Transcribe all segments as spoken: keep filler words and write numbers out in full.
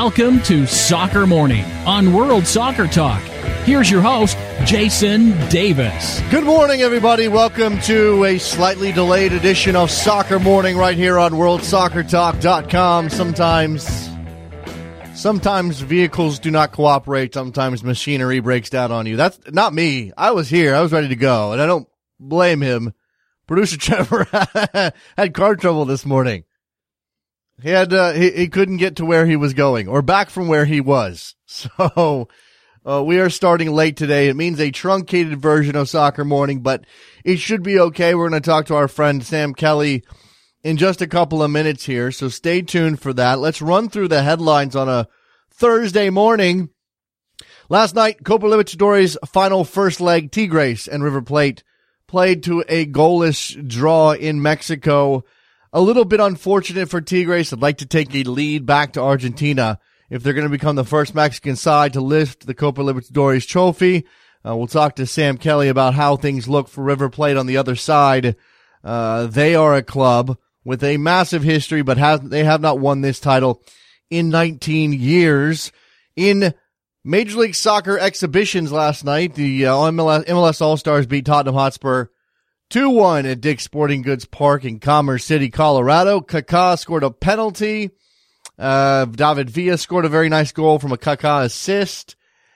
Welcome to Soccer Morning on World Soccer Talk. Here's your host, Jason Davis. Good morning, everybody. Welcome to a slightly delayed edition of Soccer Morning right here on world soccer talk dot com. Sometimes, sometimes vehicles do not cooperate. Sometimes machinery breaks down on you. That's not me. I was here. I was ready to go, and I don't blame him. Producer Trevor had car trouble this morning. He had uh, he, he couldn't get to where he was going or back from where he was. So uh, we are starting late today. It means a truncated version of Soccer Morning, but it should be okay. We're going to talk to our friend Sam Kelly in just a couple of minutes here, so stay tuned for that. Let's run through the headlines on a Thursday morning. Last night, Copa Libertadores final first leg, Tigres and River Plate played to a goalless draw in Mexico. A little bit unfortunate for Tigres. I'd like to take a lead back to Argentina if they're going to become the first Mexican side to lift the Copa Libertadores trophy. Uh, we'll talk to Sam Kelly about how things look for River Plate on the other side. Uh, they are a club with a massive history, but has, they have not won this title in nineteen years. In Major League Soccer exhibitions last night, the uh, M L S, M L S All-Stars beat Tottenham Hotspur two one at Dick's Sporting Goods Park in Commerce City, Colorado. Kaká scored a penalty. Uh, David Villa scored a very nice goal from a Kaká assist.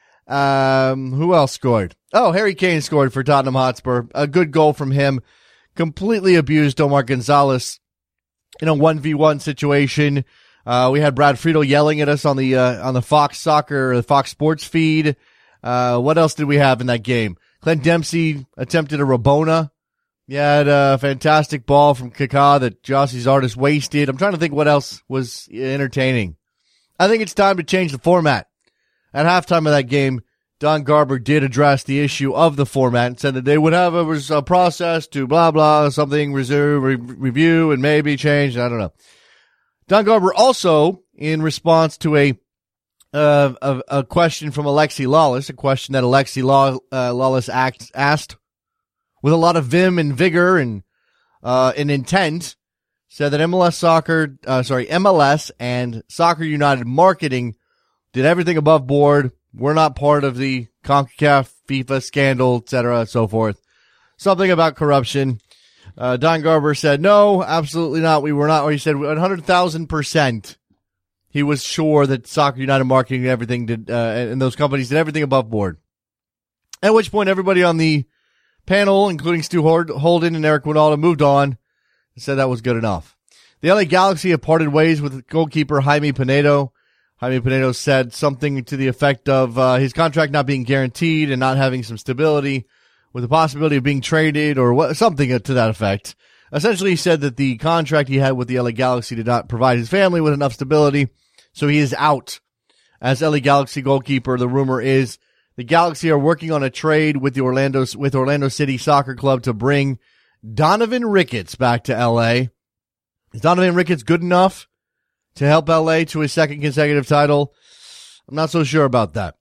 Um, who else scored? Oh, Harry Kane scored for Tottenham Hotspur. A good goal from him. Completely abused Omar Gonzalez in a one v one situation. Uh, we had Brad Friedel yelling at us on the, uh, on the Fox Soccer, or the Fox Sports feed. Uh, what else did we have in that game? Clint Dempsey attempted a Rabona. You had a fantastic ball from Kaká that Jossie's artist wasted. I'm trying to think what else was entertaining. I think it's time to change the format. At halftime of that game, Don Garber did address the issue of the format and said that they would have a, a process to blah, blah, something, resume, re- review, and maybe change. I don't know. Don Garber also, in response to a uh, a, a question from Alexi Lawless, a question that Alexi Law, uh, Lawless act, asked with a lot of vim and vigor and uh, and intent, said that M L S Soccer, uh, sorry, M L S and Soccer United marketing did everything above board. We're not part of the CONCACAF, FIFA scandal, et cetera, and so forth. Something about corruption. Uh, Don Garber said, no, absolutely not. We were not. Or he said one hundred thousand percent. He was sure that Soccer United marketing and everything did, uh, and those companies did everything above board. At which point, everybody on the panel, including Stu Holden and Eric Winalda, moved on and said that was good enough. The L A Galaxy have parted ways with goalkeeper Jaime Pinedo. Jaime Pinedo said something to the effect of uh, his contract not being guaranteed and not having some stability, with the possibility of being traded or what, something to that effect. Essentially, he said that the contract he had with the L A Galaxy did not provide his family with enough stability, so he is out as L A Galaxy goalkeeper. The rumor is the Galaxy are working on a trade with the Orlando with Orlando City Soccer Club to bring Donovan Ricketts back to L A. Is Donovan Ricketts good enough to help L A to his second consecutive title? I'm not so sure about that.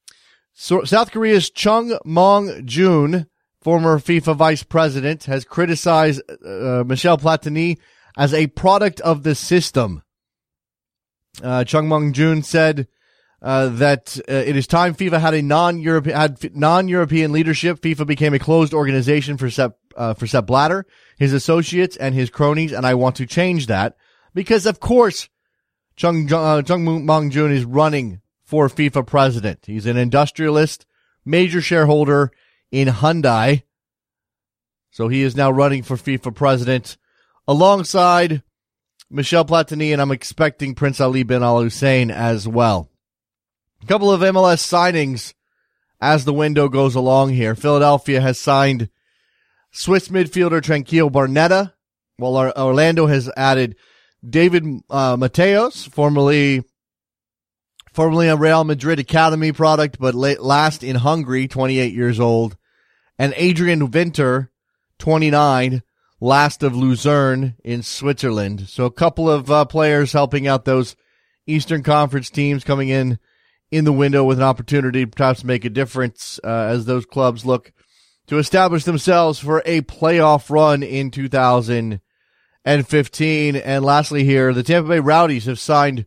So, South Korea's Chung Mong-jun, former FIFA vice president, has criticized uh, Michel Platini as a product of the system. Uh, Chung Mong-jun said Uh, that uh, it is time FIFA had a non-European had non-European leadership. FIFA became a closed organization for Sepp uh, for Sepp Blatter, his associates, and his cronies, and I want to change that because, of course, Chung uh, Chung Mong-jun is running for FIFA president. He's an industrialist, major shareholder in Hyundai, so he is now running for FIFA president alongside Michel Platini, and I'm expecting Prince Ali bin Al Hussein as well. A couple of M L S signings as the window goes along here. Philadelphia has signed Swiss midfielder Tranquillo Barnetta, while Orlando has added David uh, Mateos, formerly formerly a Real Madrid Academy product, but late, last in Hungary, twenty-eight years old, and Adrian Winter, twenty-nine, last of Luzern in Switzerland. So a couple of uh, players helping out those Eastern Conference teams coming in in the window with an opportunity perhaps to make a difference uh, as those clubs look to establish themselves for a playoff run in two thousand fifteen. And lastly here, the Tampa Bay Rowdies have signed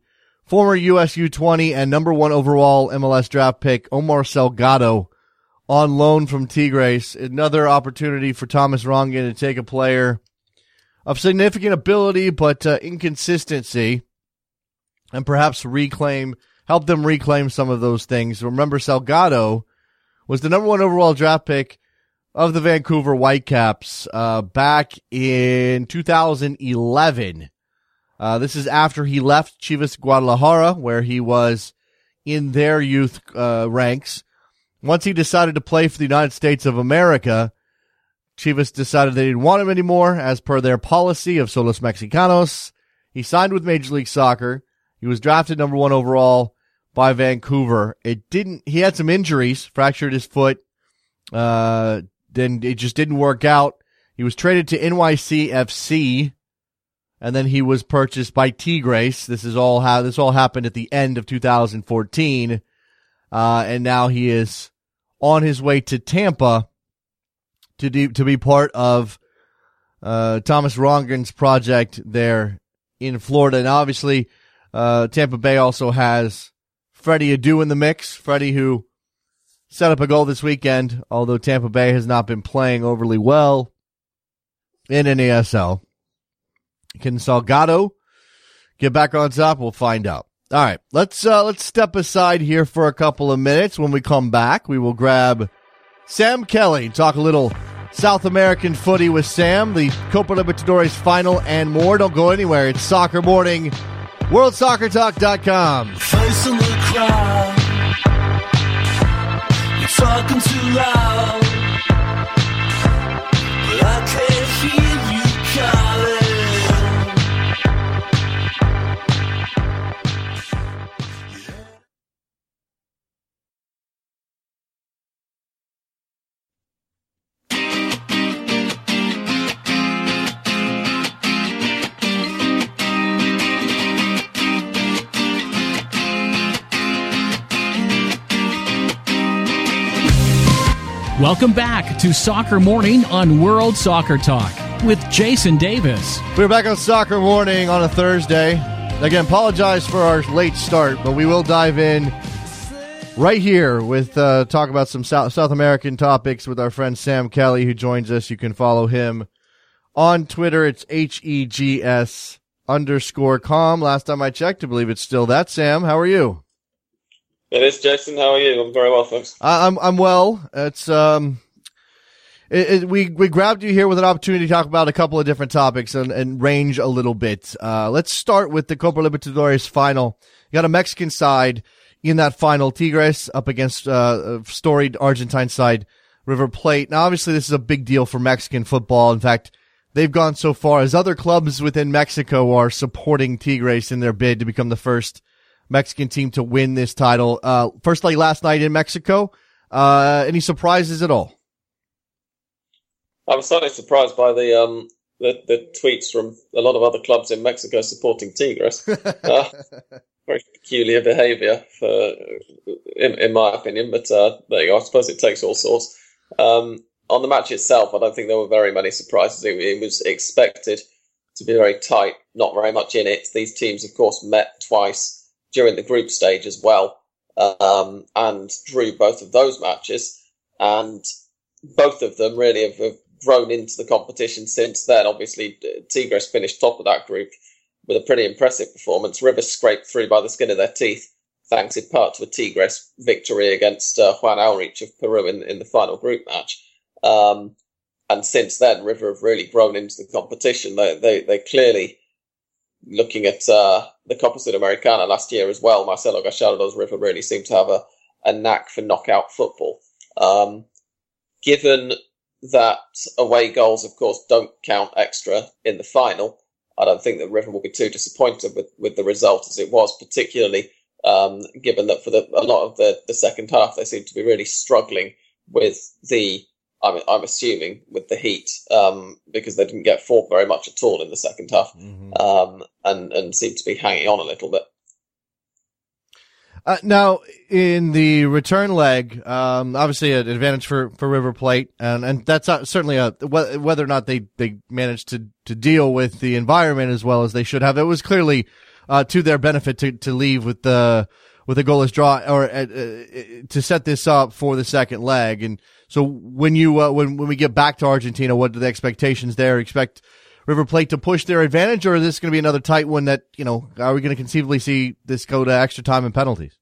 former U S U twenty and number one overall M L S draft pick Omar Salgado on loan from Tigres. Another opportunity for Thomas Rongen to take a player of significant ability but uh, inconsistency and perhaps reclaim, help them reclaim some of those things. Remember, Salgado was the number one overall draft pick of the Vancouver Whitecaps uh, back in two thousand eleven. Uh, this is after he left Chivas Guadalajara, where he was in their youth uh, ranks. Once he decided to play for the United States of America, Chivas decided they didn't want him anymore, as per their policy of Solos Mexicanos. He signed with Major League Soccer. He was drafted number one overall by Vancouver. It didn't. He had some injuries, fractured his foot. Uh, then it just didn't work out. He was traded to N Y C F C. And then he was purchased by Tigres. This is all how this all happened at the end of two thousand fourteen, uh, and now he is on his way to Tampa to do, to be part of uh, Thomas Rongen's project there in Florida. And obviously, uh, Tampa Bay also has Freddie Adu in the mix. Freddie, who set up a goal this weekend, although Tampa Bay has not been playing overly well in N A S L. Can Salgado get back on top? We'll find out. All right, let's uh, let's step aside here for a couple of minutes. When we come back, we will grab Sam Kelly, talk a little South American footy with Sam, the Copa Libertadores final, and more. Don't go anywhere. It's Soccer Morning, world soccer talk dot com. Face in the crowd, you're talking too loud, but I can't hear you calling. Welcome back to Soccer Morning on World Soccer Talk with Jason Davis. We're back on Soccer Morning on a Thursday. Again, apologize for our late start, but we will dive in right here with uh, talk about some South, South American topics with our friend Sam Kelly, who joins us. You can follow him on Twitter. It's H E G S underscore com. Last time I checked, I believe it's still that. Sam, how are you? It is, Jason. How are you? I'm very well, thanks. I, I'm I'm well. It's um, it, it, we we grabbed you here with an opportunity to talk about a couple of different topics and, and range a little bit. Uh, let's start with the Copa Libertadores final. You got a Mexican side in that final, Tigres up against uh, a storied Argentine side, River Plate. Now, obviously, this is a big deal for Mexican football. In fact, they've gone so far as other clubs within Mexico are supporting Tigres in their bid to become the first Mexican team to win this title. Uh, first leg last night in Mexico. Uh, any surprises at all? I was slightly surprised by the um the, the tweets from a lot of other clubs in Mexico supporting Tigres. uh, very peculiar behaviour, for, in, in my opinion. But uh, there you go. I suppose it takes all sorts. Um, on the match itself, I don't think there were very many surprises. It, it was expected to be very tight. Not very much in it. These teams, of course, met twice during the group stage as well, um, and drew both of those matches. And both of them really have, have grown into the competition since then. Obviously, Tigres finished top of that group with a pretty impressive performance. River scraped through by the skin of their teeth, thanks in part to a Tigres victory against uh, Juan Aurich of Peru in, in the final group match. Um, and since then, River have really grown into the competition. They, they, they clearly... Looking at uh, the Copa Sudamericana last year as well, Marcelo Gallardo's River really seemed to have a, a knack for knockout football. Um, given that away goals, of course, don't count extra in the final, I don't think that River will be too disappointed with, with the result as it was, particularly um, given that for the, a lot of the, the second half, they seem to be really struggling with the I'm, I'm assuming with the heat, um, because they didn't get fought very much at all in the second half, mm-hmm. um, and, and seemed to be hanging on a little bit. Uh, now, in the return leg, um, obviously an advantage for, for River Plate, and, and that's not, certainly a, whether or not they, they managed to, to deal with the environment as well as they should have. It was clearly uh, to their benefit to, to leave with the, with a goalless draw or, uh, uh, to set this up for the second leg. And so when you, uh, when, when we get back to Argentina, what are the expectations there? Expect River Plate to push their advantage, or is this going to be another tight one that, you know, are we going to conceivably see this go to extra time and penalties?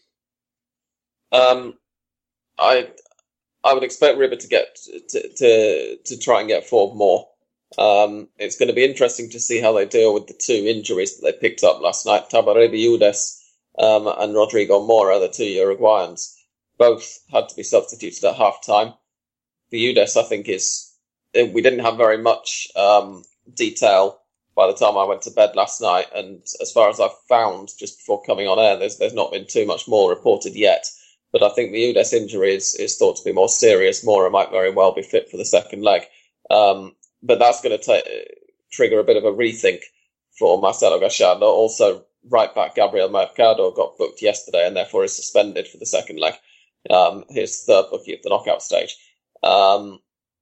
Um, I, I would expect River to get, to, to, to try and get forward more. Um, it's going to be interesting to see how they deal with the two injuries that they picked up last night. Tabaré Biudes, um, and Rodrigo Mora, the two Uruguayans, both had to be substituted at half time. Biudes, I think, is, we didn't have very much, um, detail by the time I went to bed last night. And as far as I've found just before coming on air, there's, there's not been too much more reported yet. But I think the Biudes injury is, is thought to be more serious. Mora might very well be fit for the second leg. Um, but that's going to ta- trigger a bit of a rethink for Marcelo Gallardo. Also, right back Gabriel Mercado got booked yesterday and therefore is suspended for the second leg. Um, his third bookie of the knockout stage. Um,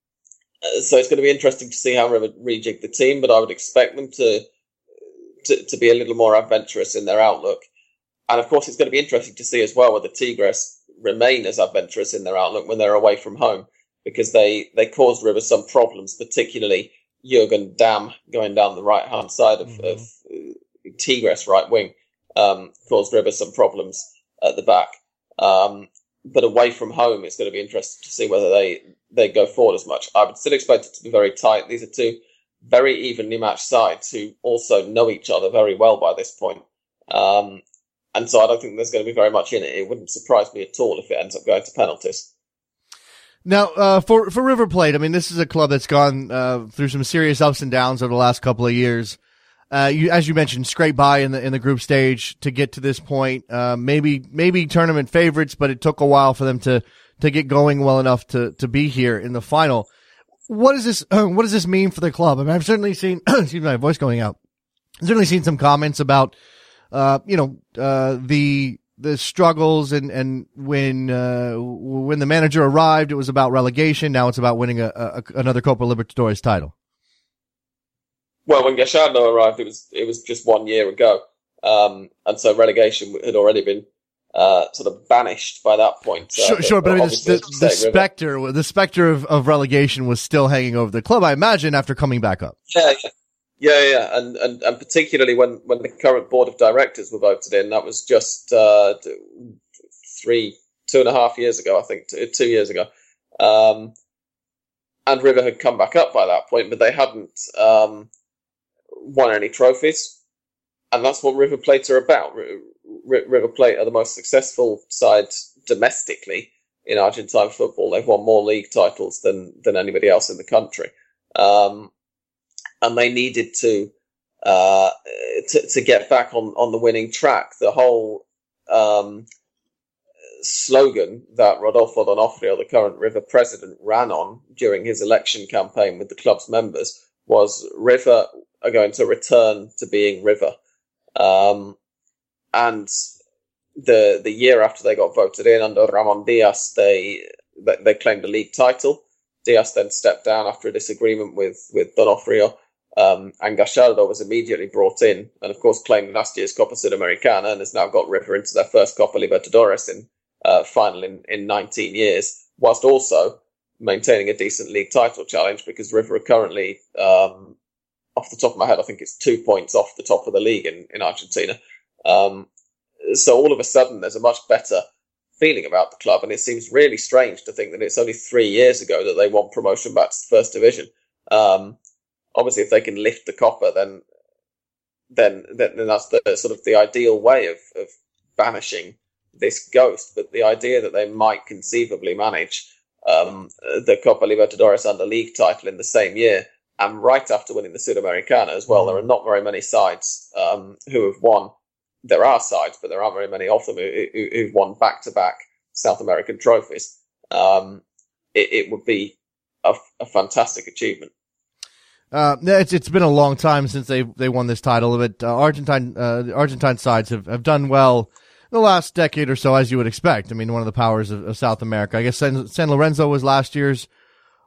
so it's going to be interesting to see how River rejig the team, but I would expect them to, to, to be a little more adventurous in their outlook. And of course, it's going to be interesting to see as well whether Tigres remain as adventurous in their outlook when they're away from home, because they, they caused River some problems, particularly Jürgen Damm going down the right-hand side of, mm-hmm. of uh, Tigres right wing, um, caused River some problems at the back. Um, but away from home, it's going to be interesting to see whether they, they go forward as much. I would still expect it to be very tight. These are two very evenly matched sides who also know each other very well by this point. Um, and so I don't think there's going to be very much in it. It wouldn't surprise me at all if it ends up going to penalties. Now, uh, for, for River Plate, I mean, this is a club that's gone, uh, through some serious ups and downs over the last couple of years. Uh, you, as you mentioned, scrape by in the, in the group stage to get to this point. Uh, maybe, maybe tournament favorites, but it took a while for them to, to get going well enough to, to be here in the final. What does this, uh, what does this mean for the club? I mean, I've certainly seen, excuse me, my voice going out. I've certainly seen some comments about, uh, you know, uh, the, the struggles and, and when, uh, when the manager arrived, it was about relegation. Now it's about winning a, a another Copa Libertadores title. Well, when Gallardo arrived, it was, it was just one year ago. Um, and so relegation had already been, uh, sort of banished by that point. Uh, sure, sure, but I mean, the, the, the specter, the specter of, of relegation was still hanging over the club, I imagine, after coming back up. Yeah, yeah. Yeah, yeah, and, and, and particularly when, when the current board of directors were voted in, that was just uh, three, two and a half years ago, I think, two, two years ago. Um, and River had come back up by that point, but they hadn't um, won any trophies. And that's what River Plate are about. R- R- River Plate are the most successful side domestically in Argentine football. They've won more league titles than, than anybody else in the country. Um, and they needed to, uh, to, to get back on, on the winning track. The whole, um, slogan that Rodolfo D'Onofrio, the current River president, ran on during his election campaign with the club's members was River are going to return to being River. Um, and the, the year after they got voted in under Ramon Diaz, they, they, they claimed a league title. Diaz then stepped down after a disagreement with, with D'Onofrio. Um, and Gallardo was immediately brought in and, of course, claimed last year's Copa Sudamericana and has now got River into their first Copa Libertadores in uh, final in, in nineteen years, whilst also maintaining a decent league title challenge because River are currently, um, off the top of my head, I think it's two points off the top of the league in, in Argentina. Um, so all of a sudden, there's a much better feeling about the club, and it seems really strange to think that it's only three years ago that they won promotion back to the First Division. Um, Obviously, if they can lift the Copa, then then then, then that's the sort of the ideal way of, of banishing this ghost. But the idea that they might conceivably manage um, the Copa Libertadores and the league title in the same year, and right after winning the Sudamericana as well, there are not very many sides um, who have won. There are sides, but there aren't very many of them who, who, who've won back-to-back South American trophies. Um, it, it would be a, a fantastic achievement. Uh, it's, it's been a long time since they, they won this title, but, uh, Argentine, uh, the Argentine sides have, have done well the last decade or so, as you would expect. I mean, one of the powers of, of South America. I guess San, San Lorenzo was last year's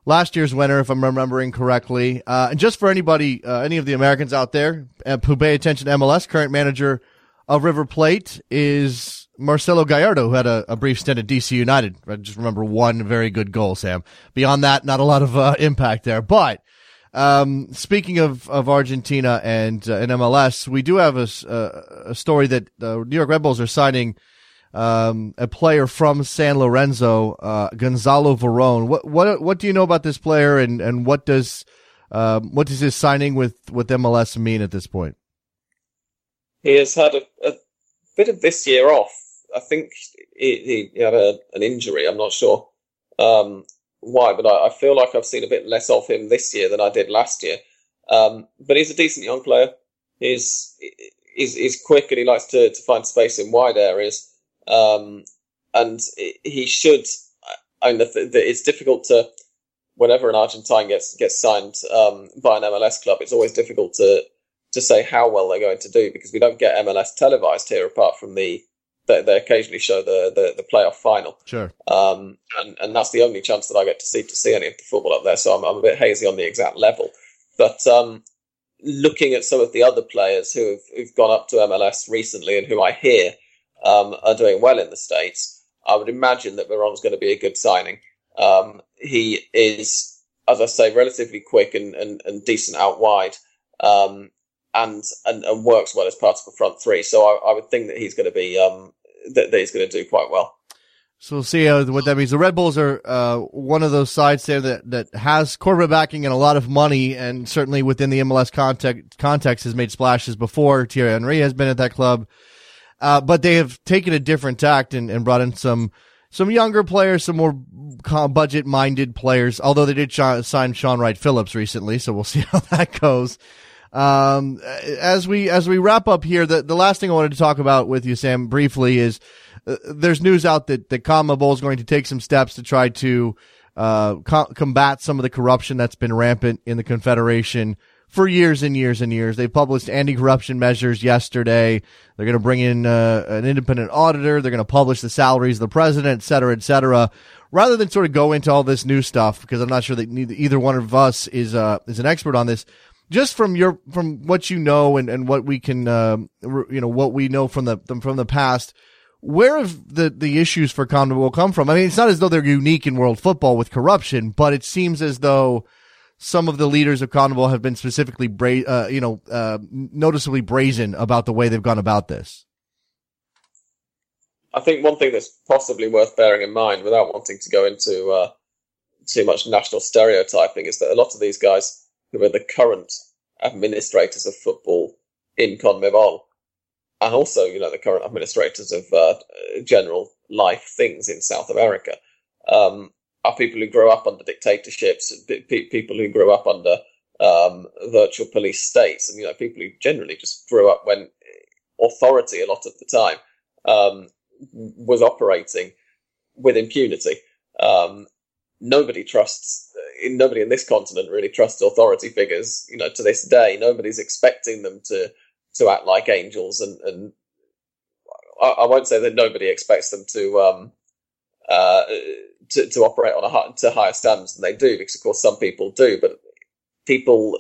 last year's winner, if I'm remembering correctly. Uh, and just for anybody, uh, any of the Americans out there uh, who pay attention to M L S, current manager of River Plate is Marcelo Gallardo, who had a, a brief stint at D C United. I just remember one very good goal, Sam. Beyond that, not a lot of uh, impact there. But um, speaking of, of Argentina and, uh, and M L S, we do have a, a, a story that the New York Red Bulls are signing um, a player from San Lorenzo, uh, Gonzalo Verón. What what what do you know about this player, and, and what does um, what does his signing with, with M L S mean at this point? He has had a, a bit of this year off. I think he, he had a, an injury. I'm not sure um, why, but I, I feel like I've seen a bit less of him this year than I did last year. Um, but he's a decent young player. He's he's, he's quick, and he likes to, to find space in wide areas. Um, and he should. I mean, the, the, it's difficult to whenever an Argentine gets gets signed um, by an M L S club. It's always difficult to. to say how well they're going to do, because we don't get M L S televised here apart from the they, they occasionally show the, the, the playoff final. Sure. Um, and, and that's the only chance that I get to see to see any of the football up there. So I'm, I'm a bit hazy on the exact level. But um, looking at some of the other players who have who've gone up to M L S recently and who I hear um, are doing well in the States, I would imagine that Veron's going to be a good signing. Um, he is, as I say, relatively quick and, and, and decent out wide. Um, And, and and works well as part of a front three, so I, I would think that he's going to be um that, that he's going to do quite well. So we'll see uh, what that means. The Red Bulls are uh, one of those sides there that, that has corporate backing and a lot of money, and certainly within the M L S context, context has made splashes before. Thierry Henry has been at that club, uh, but they have taken a different tact and, and brought in some some younger players, some more budget minded players. Although they did sh- sign Sean Wright Phillips recently, so we'll see how that goes. Um, as we, as we wrap up here, the, the last thing I wanted to talk about with you, Sam, briefly is uh, there's news out that, that CONMEBOL is going to take some steps to try to, uh, co- combat some of the corruption that's been rampant in the Confederation for years and years and years. They published anti-corruption measures yesterday. They're going to bring in, uh, an independent auditor. They're going to publish the salaries of the president, et cetera, et cetera. Rather than sort of go into all this new stuff, because I'm not sure that neither, either one of us is, uh, is an expert on this. Just from your, from what you know and, and what we can, uh, you know, what we know from the, from the past, where have the, the issues for CONMEBOL come from? I mean, it's not as though they're unique in world football with corruption, but it seems as though some of the leaders of CONMEBOL have been specifically, bra- uh, you know, uh, noticeably brazen about the way they've gone about this. I think one thing that's possibly worth bearing in mind, without wanting to go into uh, too much national stereotyping, is that a lot of these guys who are the current administrators of football in CONMEBOL, and also, you know, the current administrators of uh, general life things in South America, um, are people who grew up under dictatorships, pe- people who grew up under um, virtual police states, and, you know, people who generally just grew up when authority, a lot of the time, um, was operating with impunity. Um, nobody trusts Nobody in this continent really trusts authority figures. You know, to this day, nobody's expecting them to to act like angels, and, and I, I won't say that nobody expects them to um uh to, to operate on a high, to higher standards than they do, because of course some people do, but people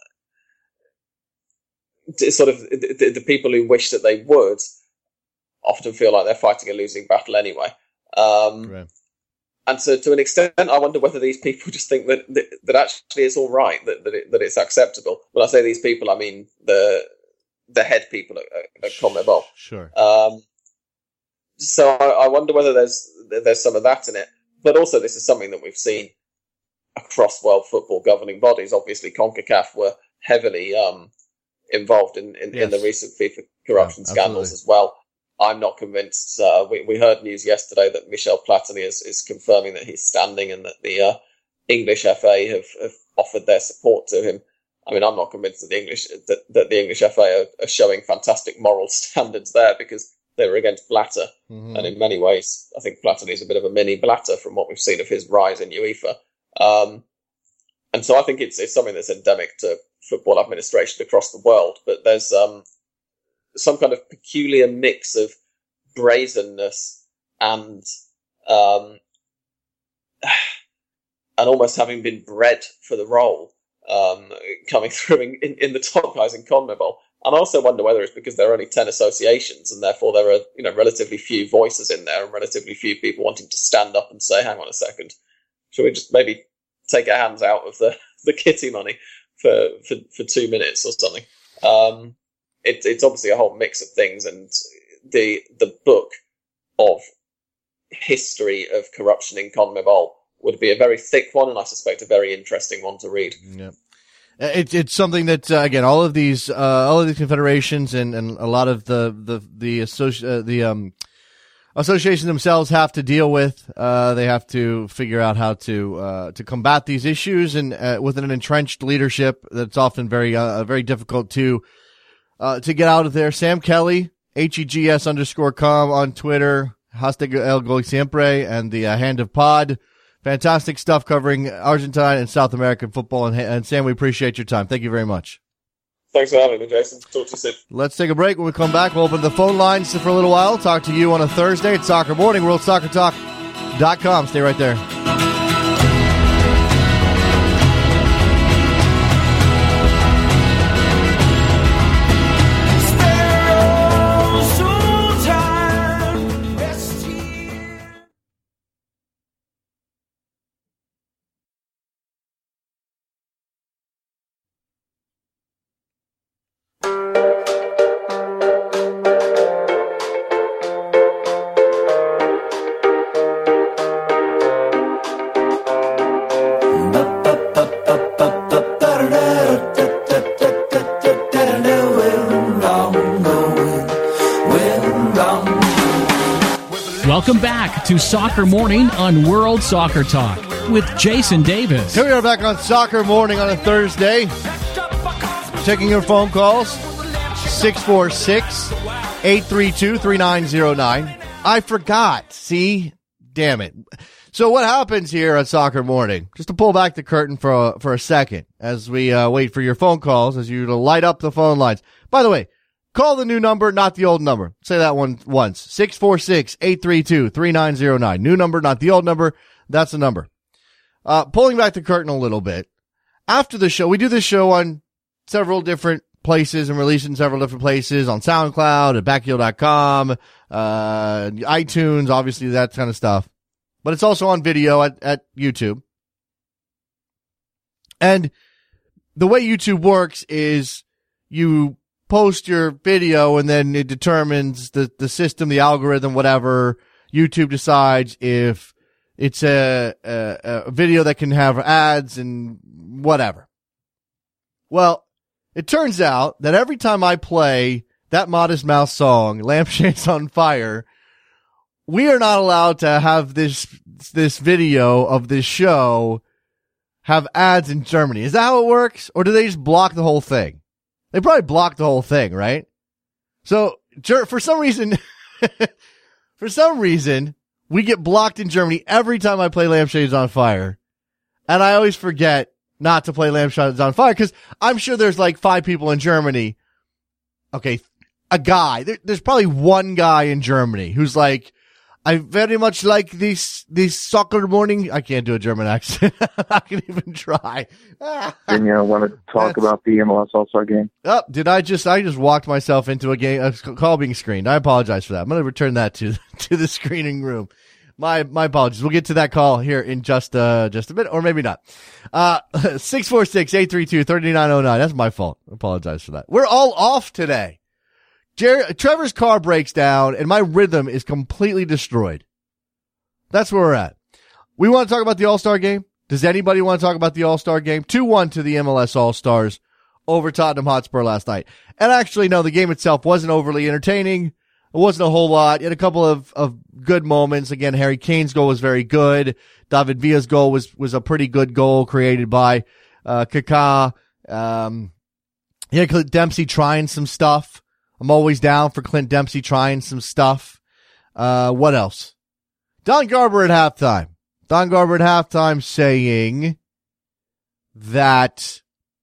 sort of the, the people who wish that they would often feel like they're fighting a losing battle anyway. Um, right. And so, to an extent, I wonder whether these people just think that that, that actually it's all right, that that, it, that it's acceptable. When I say these people, I mean the the head people at, at CONMEBOL. Sure. Um, so I, I wonder whether there's there's some of that in it, but also this is something that we've seen across world football governing bodies. Obviously, CONCACAF were heavily um, involved in in, yes. in the recent FIFA corruption yeah, scandals as well. I'm not convinced. Uh, we, we heard news yesterday that Michel Platini is, is confirming that he's standing, and that the uh, English F A have, have offered their support to him. I mean, I'm not convinced that the English that, that the English F A are, are showing fantastic moral standards there, because they were against Blatter, mm-hmm. and in many ways, I think Platini is a bit of a mini Blatter from what we've seen of his rise in UEFA. Um, and so I think it's it's something that's endemic to football administration across the world. But there's um. some kind of peculiar mix of brazenness and um, and and almost having been bred for the role, um, coming through in, in, in the top guys in CONMEBOL. And I also wonder whether it's because there are only ten associations, and therefore there are, you know, relatively few voices in there, and relatively few people wanting to stand up and say, "Hang on a second, should we just maybe take our hands out of the, the kitty money for, for, for two minutes or something?" Um, it, it's obviously a whole mix of things, and the the book of history of corruption in CONMEBOL would be a very thick one, and I suspect a very interesting one to read. Yeah. It's it's something that uh, again, all of these uh, all of these confederations and, and a lot of the the the associ- uh, the um associations themselves have to deal with. Uh, they have to figure out how to uh, to combat these issues, and uh, with an entrenched leadership that's often very uh, very difficult to uh, to get out of there. Sam Kelly, H E G S underscore com on Twitter, Hasta el Gol Siempre, and the uh, Hand of Pod. Fantastic stuff covering Argentine and South American football. And, and Sam, we appreciate your time. Thank you very much. Thanks for having me, Jason. Talk to you soon. Let's take a break. When we come back, we'll open the phone lines for a little while. Talk to you on a Thursday at Soccer Morning, world soccer talk dot com. Stay right there. Welcome back to Soccer Morning on World Soccer Talk with Jason Davis. Here we are back on Soccer Morning on a Thursday. Taking your phone calls, six four six, eight three two, three nine zero nine. I forgot. See? Damn it. So what happens here on Soccer Morning, just to pull back the curtain for a, for a second as we uh, wait for your phone calls, as you to light up the phone lines. By the way, call the new number, not the old number. Say that one once. six four six, eight three two, three nine zero nine. New number, not the old number. That's the number. Uh, pulling back the curtain a little bit. After the show, we do this show on several different places and release in several different places, on SoundCloud, at backheel dot com, uh, iTunes, obviously that kind of stuff. But it's also on video at, at YouTube. And the way YouTube works is you post your video and then it determines the, the system, the algorithm, whatever. YouTube decides if it's a, a, a video that can have ads and whatever. Well, it turns out that every time I play that Modest Mouse song, Lampshades on Fire, we are not allowed to have this, this video of this show have ads in Germany. Is that how it works? Or do they just block the whole thing? They probably blocked the whole thing, right? So, for some reason, for some reason, we get blocked in Germany every time I play Lampshades on Fire. And I always forget not to play Lampshades on Fire, because I'm sure there's like five people in Germany. Okay, a guy. There, there's probably one guy in Germany who's like, I very much like this, this Soccer Morning. I can't do a German accent. I can even try. Didn't you want to talk That's, about the M L S All-Star game? Oh, did I just, I just walked myself into a game, a call being screened. I apologize for that. I'm going to return that to, to the screening room. My, my apologies. We'll get to that call here in just, uh, just a bit, or maybe not. Uh, six four six, eight three two, three nine zero nine. That's my fault. I apologize for that. We're all off today. Jer- Trevor's car breaks down and my rhythm is completely destroyed. That's where we're at. We want to talk about the All-Star game. Does anybody want to talk about the All-Star game? two one to the M L S All-Stars over Tottenham Hotspur last night. And actually, no, the game itself wasn't overly entertaining. It wasn't a whole lot. You had a couple of, of good moments. Again, Harry Kane's goal was very good. David Villa's goal was, was a pretty good goal created by, uh, Kaká. Um, yeah, Clint Dempsey trying some stuff. I'm always down for Clint Dempsey trying some stuff. Uh, what else? Don Garber at halftime. Don Garber at halftime saying that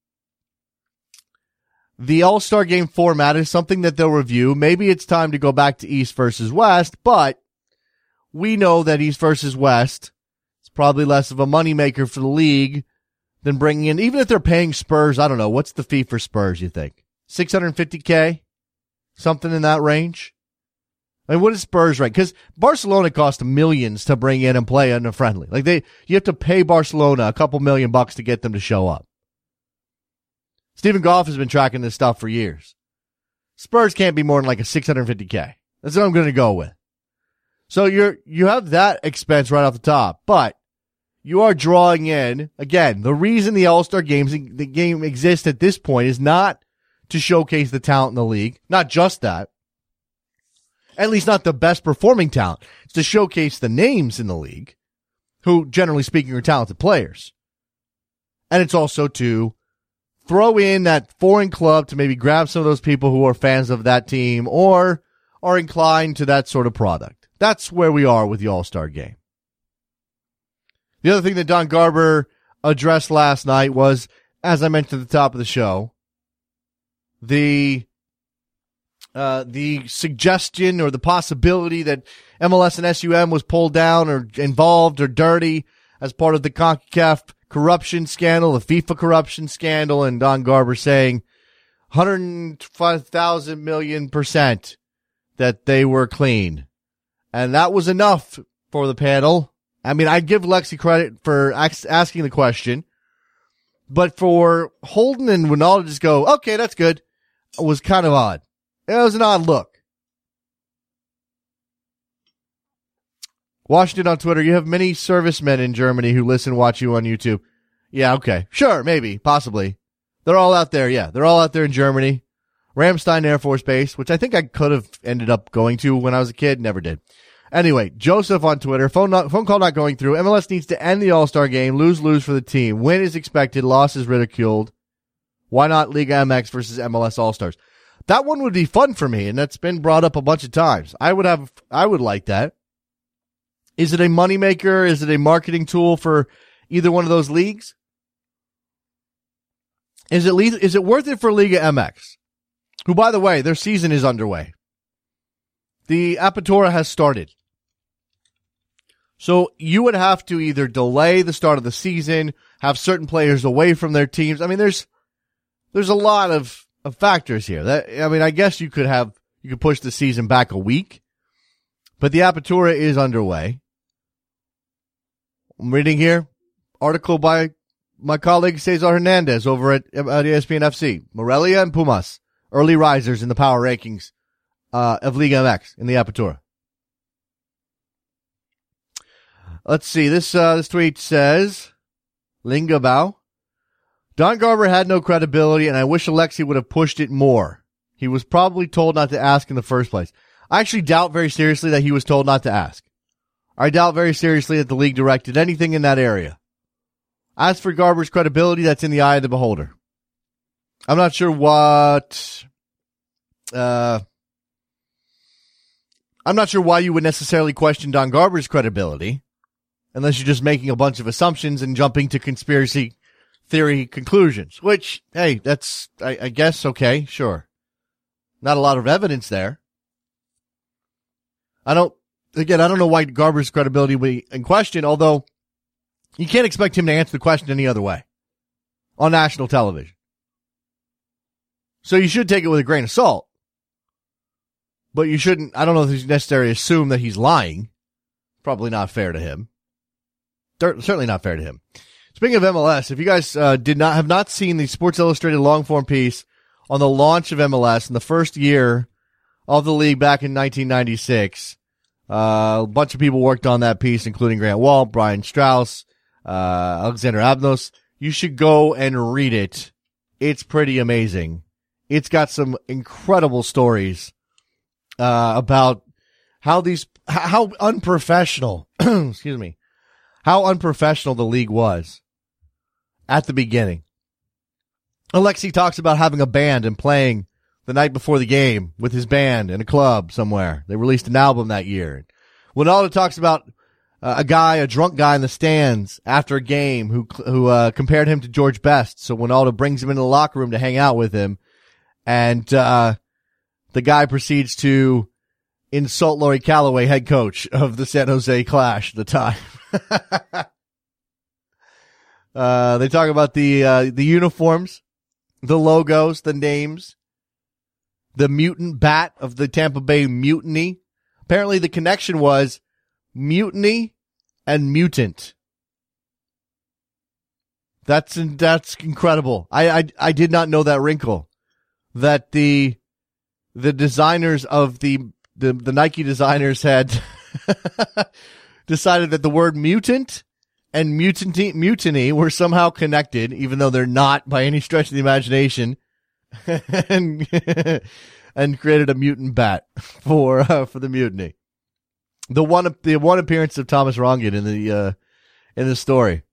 the All-Star game format is something that they'll review. Maybe it's time to go back to East versus West, but we know that East versus West is probably less of a moneymaker for the league than bringing in, even if they're paying Spurs, I don't know, what's the fee for Spurs, you think? six hundred fifty K? Something in that range? I mean, what is Spurs right? Because Barcelona cost millions to bring in and play in a friendly. Like they, you have to pay Barcelona a couple million bucks to get them to show up. Stephen Goff has been tracking this stuff for years. Spurs can't be more than like a six hundred fifty K. That's what I'm going to go with. So you're, you have that expense right off the top, but you are drawing in, again, the reason the All-Star games, the game exists at this point is not to showcase the talent in the league. Not just that. At least not the best performing talent. It's to showcase the names in the league, who, generally speaking, are talented players. And it's also to throw in that foreign club to maybe grab some of those people who are fans of that team or are inclined to that sort of product. That's where we are with the All-Star game. The other thing that Don Garber addressed last night was, as I mentioned at the top of the show, the uh, the suggestion or the possibility that M L S and S U M was pulled down or involved or dirty as part of the CONCACAF corruption scandal, the FIFA corruption scandal, and Don Garber saying one hundred five thousand million percent that they were clean. And that was enough for the panel. I mean, I give Lexi credit for asking the question, but for Holden and Ronaldo to just go, okay, that's good, was kind of odd. It was an odd look. Washington on Twitter, you have many servicemen in Germany who listen, watch you on YouTube. Yeah, okay. Sure, maybe, possibly. They're all out there, yeah. They're all out there in Germany. Ramstein Air Force Base, which I think I could have ended up going to when I was a kid, never did. Anyway, Joseph on Twitter, phone not, phone call not going through. M L S needs to end the All-Star game. Lose-lose for the team. Win is expected. Loss is ridiculed. Why not Liga M X versus M L S All-Stars? That one would be fun for me, and that's been brought up a bunch of times. I would have, I would like that. Is it a moneymaker? Is it a marketing tool for either one of those leagues? Is it, is it worth it for Liga M X? Who, by the way, their season is underway. The Apertura has started. So you would have to either delay the start of the season, have certain players away from their teams. I mean, there's there's a lot of, of factors here. That I mean, I guess you could have you could push the season back a week, but the Apertura is underway. I'm reading here article by my colleague Cesar Hernandez over at, at E S P N F C. Morelia and Pumas, early risers in the power rankings uh, of Liga M X in the Apertura. Let's see. This uh, this tweet says, Lingabao, Don Garber had no credibility, and I wish Alexi would have pushed it more. He was probably told not to ask in the first place. I actually doubt very seriously that he was told not to ask. I doubt very seriously that the league directed anything in that area. As for Garber's credibility, that's in the eye of the beholder. I'm not sure what... Uh, I'm not sure why you would necessarily question Don Garber's credibility, unless you're just making a bunch of assumptions and jumping to conspiracy theory conclusions, which, hey, that's, I, I guess, okay, sure. Not a lot of evidence there. I don't, again, I don't know why Garber's credibility would be in question, although you can't expect him to answer the question any other way on national television. So you should take it with a grain of salt. But you shouldn't, I don't know if you necessarily assume that he's lying. Probably not fair to him. Certainly not fair to him. Speaking of M L S, if you guys uh, did not have not seen the Sports Illustrated long form piece on the launch of M L S in the first year of the league back in nineteen ninety-six, uh, a bunch of people worked on that piece, including Grant Wall, Brian Strauss, uh, Alexander Abnos. You should go and read it. It's pretty amazing. It's got some incredible stories uh, about how these, how unprofessional, excuse me, how unprofessional the league was at the beginning. Alexi talks about having a band and playing the night before the game with his band in a club somewhere. They released an album that year. Winaldo talks about uh, a guy, a drunk guy in the stands after a game who who uh, compared him to George Best. So Winaldo brings him into the locker room to hang out with him. And uh the guy proceeds to insult Laurie Calloway, head coach of the San Jose Clash at the time. Uh, they talk about the uh, the uniforms, the logos, the names, the mutant bat of the Tampa Bay Mutiny. Apparently, the connection was mutiny and mutant. That's that's incredible. I, I I did not know that wrinkle. That the the designers of the the, the Nike designers had decided that the word mutant and mutiny mutiny were somehow connected, even though they're not by any stretch of the imagination, and and created a mutant bat for uh, for the mutiny. The one the one appearance of Thomas Rongen in the uh, in the story.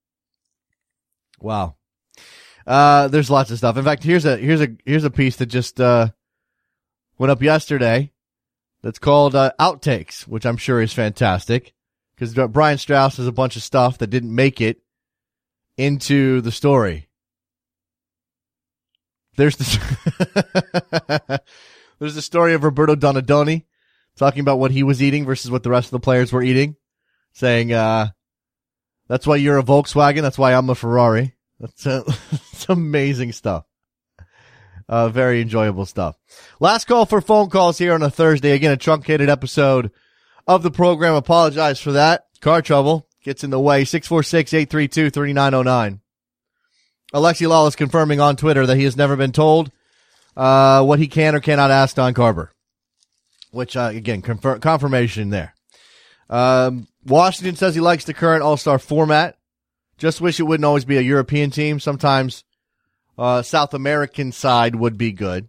Wow. Uh, there's lots of stuff. In fact, here's a, here's a, here's a piece that just, uh, went up yesterday that's called, uh, Outtakes, which I'm sure is fantastic because Brian Strauss has a bunch of stuff that didn't make it into the story. There's the, there's the story of Roberto Donadoni talking about what he was eating versus what the rest of the players were eating, saying, uh, that's why you're a Volkswagen. That's why I'm a Ferrari. That's, uh, that's amazing stuff. Uh, very enjoyable stuff. Last call for phone calls here on a Thursday. Again, a truncated episode of the program. Apologize for that. Car trouble gets in the way. six four six, eight three two, three nine zero nine. Alexi Lawless confirming on Twitter that he has never been told, uh, what he can or cannot ask Don Carver. Which, uh, again, confirm, confirmation there. Um, Washington says he likes the current All-Star format. Just wish it wouldn't always be a European team. Sometimes uh South American side would be good.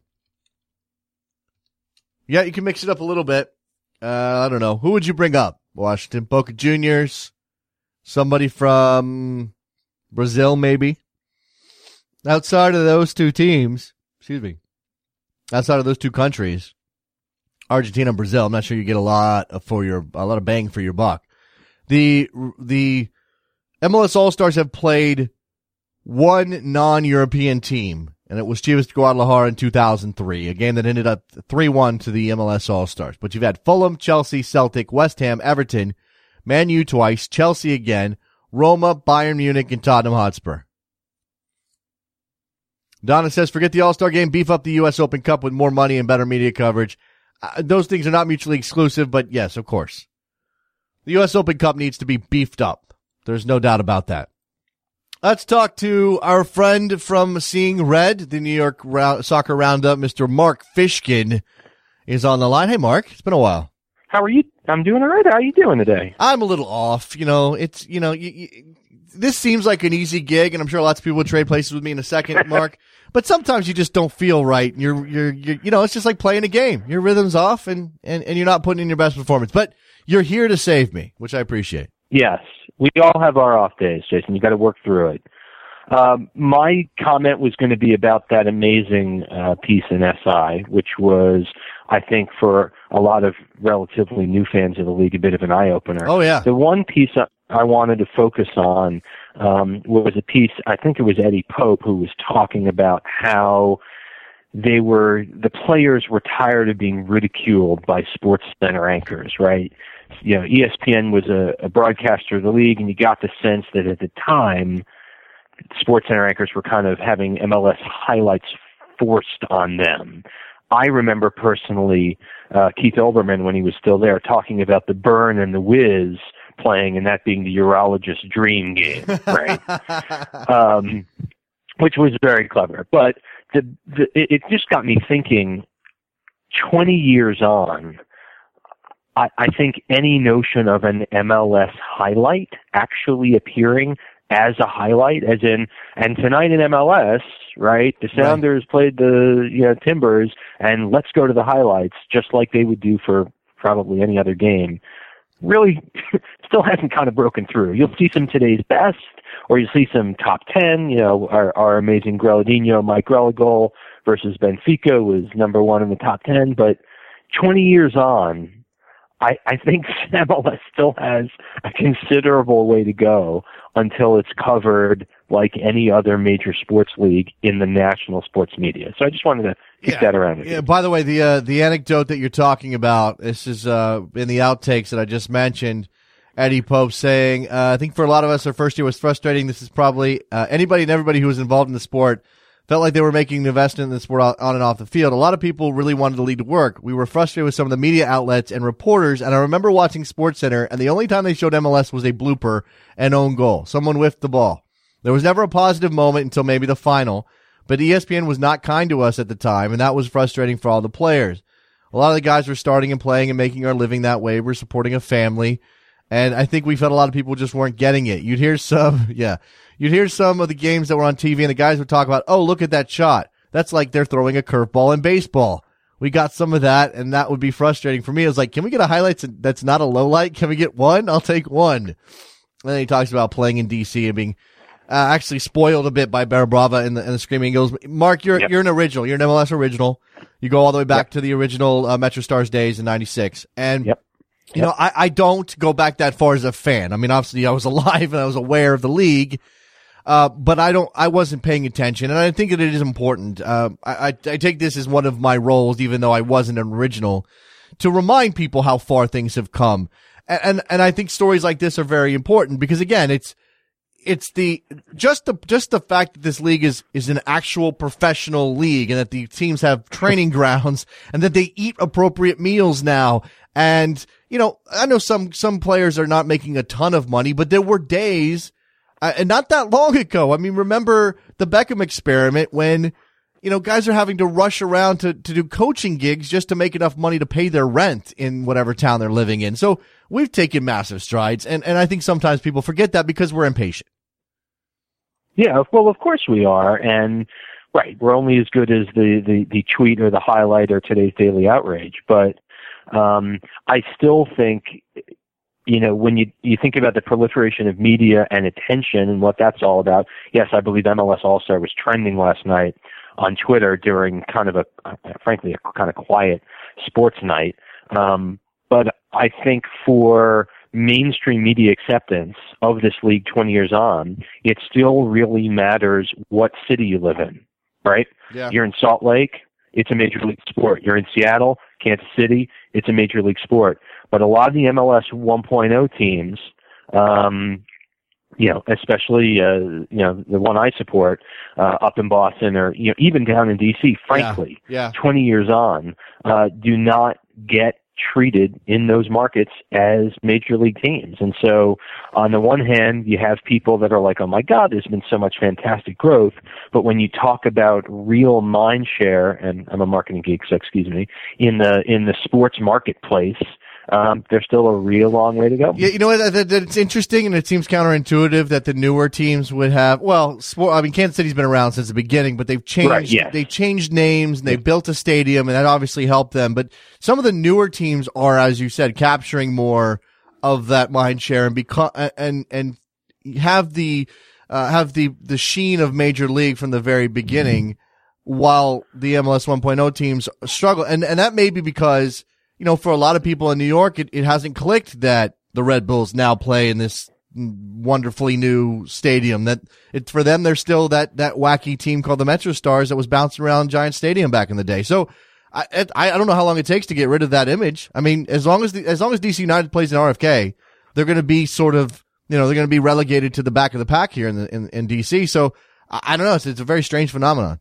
Yeah, you can mix it up a little bit. Uh I don't know. Who would you bring up? Washington, Boca Juniors, somebody from Brazil maybe. Outside of those two teams, excuse me, outside of those two countries, Argentina and Brazil, I'm not sure you get a lot of for your a lot of bang for your buck. The the M L S All-Stars have played one non-European team, and it was Chivas Guadalajara in two thousand three, a game that ended up three one to the M L S All-Stars. But you've had Fulham, Chelsea, Celtic, West Ham, Everton, Man U twice, Chelsea again, Roma, Bayern Munich, and Tottenham Hotspur. Donna says, forget the All-Star game, beef up the U S Open Cup with more money and better media coverage. Uh, those things are not mutually exclusive, but yes, of course. The U S Open Cup needs to be beefed up. There's no doubt about that. Let's talk to our friend from Seeing Red, the New York Round- Soccer Roundup, Mister Mark Fishkin is on the line. Hey, Mark. It's been a while. How are you? I'm doing all right. How are you doing today? I'm a little off. You know, it's, you know, you, you, this seems like an easy gig, and I'm sure lots of people would trade places with me in a second, Mark. But sometimes you just don't feel right. You're, you're, you're, you know, it's just like playing a game. Your rhythm's off, and, and, and you're not putting in your best performance. But you're here to save me, which I appreciate. Yes. We all have our off days, Jason. You got to work through it. Um, my comment was going to be about that amazing uh, piece in S I, which was, I think, for a lot of relatively new fans of the league, a bit of an eye-opener. Oh, yeah. The one piece I wanted to focus on um, was a piece, I think it was Eddie Pope, who was talking about how they were, the players were tired of being ridiculed by Sports Center anchors, right? You know, E S P N was a, a broadcaster of the league, and you got the sense that at the time, Sports Center anchors were kind of having M L S highlights forced on them. I remember personally uh, Keith Olbermann, when he was still there, talking about the Burn and the Wiz playing, and that being the urologist's dream game, right? um, which was very clever. But the, the, it just got me thinking, twenty years on, I, I think any notion of an M L S highlight actually appearing as a highlight, as in, and tonight in M L S, right, the Sounders right. played the you know, Timbers, and let's go to the highlights, just like they would do for probably any other game, really still hasn't kind of broken through. You'll see some today's best, or you'll see some top ten, you know, our, our amazing Greladinho, Mike Grella goal versus Benfica was number one in the top ten, but twenty years on, I, I think M L S still has a considerable way to go until it's covered like any other major sports league in the national sports media. So I just wanted to kick yeah. that around with yeah, you. By the way, the uh, the anecdote that you're talking about, this is uh, in the outtakes that I just mentioned, Eddie Pope saying, uh, I think for a lot of us, our first year was frustrating. This is probably uh, anybody and everybody who was involved in the sport felt like they were making an investment in the sport on and off the field. A lot of people really wanted the league to work. We were frustrated with some of the media outlets and reporters, and I remember watching SportsCenter, and the only time they showed M L S was a blooper and own goal. Someone whiffed the ball. There was never a positive moment until maybe the final, but E S P N was not kind to us at the time, and that was frustrating for all the players. A lot of the guys were starting and playing and making our living that way. We're supporting a family, and I think we felt a lot of people just weren't getting it. You'd hear some, yeah, you'd hear some of the games that were on T V, and the guys would talk about, oh, look at that shot. That's like they're throwing a curveball in baseball. We got some of that, and that would be frustrating for me. I was like, can we get a highlight that's not a low light? Can we get one? I'll take one. And then he talks about playing in D C and being uh, actually spoiled a bit by Barra Brava and the, and the Screaming Eagles. Mark, you're yep. you're an original. You're an M L S original. You go all the way back yep. to the original uh, Metro Stars days in ninety-six. And, yep. you yep. know, I, I don't go back that far as a fan. I mean, obviously I was alive and I was aware of the league. Uh, but I don't, I wasn't paying attention, and I think that it is important. Uh, I, I, I take this as one of my roles, even though I wasn't an original, to remind people how far things have come. And, and, and I think stories like this are very important because again, it's, it's the, just the, just the fact that this league is, is an actual professional league and that the teams have training grounds and that they eat appropriate meals now. And, you know, I know some, some players are not making a ton of money, but there were days Uh, and not that long ago. I mean, remember the Beckham experiment when, you know, guys are having to rush around to, to do coaching gigs just to make enough money to pay their rent in whatever town they're living in. So we've taken massive strides. And, and I think sometimes people forget that because we're impatient. Yeah, well, of course we are. And right, we're only as good as the, the, the tweet or the highlight or today's daily outrage. But, um, I still think, you know, when you, you think about the proliferation of media and attention and what that's all about, yes, I believe M L S All-Star was trending last night on Twitter during kind of a, frankly, a kind of quiet sports night. Um, but I think for mainstream media acceptance of this league twenty years on, it still really matters what city you live in, right? Yeah. You're in Salt Lake, it's a major league sport. You're in Seattle, Kansas City, it's a major league sport. But a lot of the M L S one point oh teams, um, you know, especially, uh, you know, the one I support, uh, up in Boston or, you know, even down in D C, frankly, yeah, yeah. twenty years on, uh, do not get treated in those markets as major league teams. And so on the one hand, you have people that are like, oh my God, there's been so much fantastic growth. But when you talk about real mind share, and I'm a marketing geek, so excuse me, in the, in the sports marketplace, Um, there's still a real long way to go. Yeah, you know what? That, that it's interesting, and it seems counterintuitive that the newer teams would have. Well, sport, I mean, Kansas City's been around since the beginning, but they've changed. Right, yes. They changed names, and they built a stadium, and that obviously helped them. But some of the newer teams are, as you said, capturing more of that mind share and become and and have the uh, have the the sheen of Major League from the very beginning, mm-hmm. while the M L S one point oh teams struggle, and and that may be because, you know, for a lot of people in New York, it, it hasn't clicked that the Red Bulls now play in this wonderfully new stadium. That it's for them, they're still that, that wacky team called the Metro Stars that was bouncing around Giant Stadium back in the day. So I, I, I don't know how long it takes to get rid of that image. I mean, as long as the, as long as D C United plays in R F K, they're going to be sort of, you know, they're going to be relegated to the back of the pack here in the, in, in D C. So I, I don't know. It's, it's a very strange phenomenon.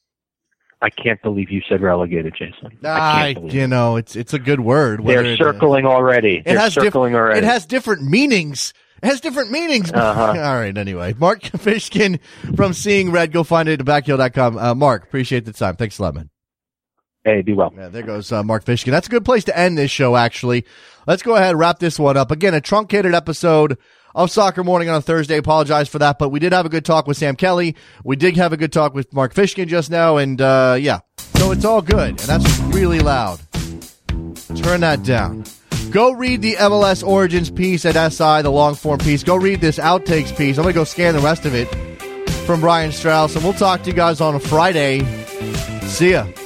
I can't believe you said relegated, Jason. I can't you it. know, it's it's a good word. They're circling it, already. It They're has circling diff- already. It has different meanings. It has different meanings. Uh-huh. All right, anyway. Mark Fishkin from Seeing Red. Go find it at backheel dot com. Uh, Mark, appreciate the time. Thanks a lot, man. Hey, be well. Yeah, there goes uh, Mark Fishkin. That's a good place to end this show, actually. Let's go ahead and wrap this one up. Again, a truncated episode of Soccer Morning on a Thursday. Apologize for that, but we did have a good talk with Sam Kelly. We did have a good talk with Mark Fishkin just now, and uh, yeah. So it's all good, and that's really loud. Turn that down. Go read the M L S Origins piece at S I, the long-form piece. Go read this outtakes piece. I'm going to go scan the rest of it from Brian Strauss, and we'll talk to you guys on a Friday. See ya.